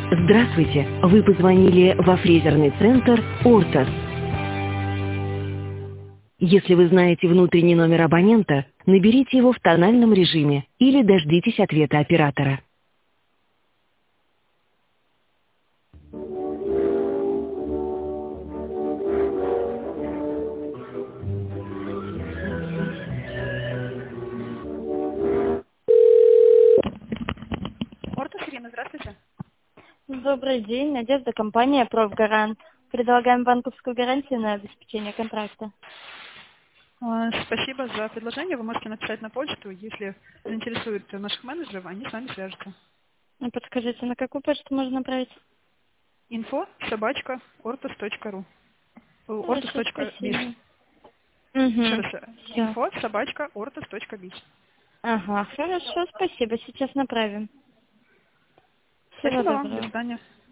Здравствуйте! Вы позвонили во фрезерный центр «Ортос». Если вы знаете внутренний номер абонента, наберите его в тональном режиме или дождитесь ответа оператора. Ортос, Ирина, здравствуйте. Добрый день, Надежда, компания «Профгарант». Предлагаем банковскую гарантию на обеспечение контракта. Спасибо за предложение. Вы можете написать на почту. Если заинтересует наших менеджеров, они с вами свяжутся. Подскажите, на какую почту можно направить? info@ortos.ru Хорошо, ortos.biz. спасибо. Угу. Еще раз. Все. info@ortos.biz. Ага, хорошо, спасибо. Сейчас направим. Всего Спасибо вам. До доброго. свидания.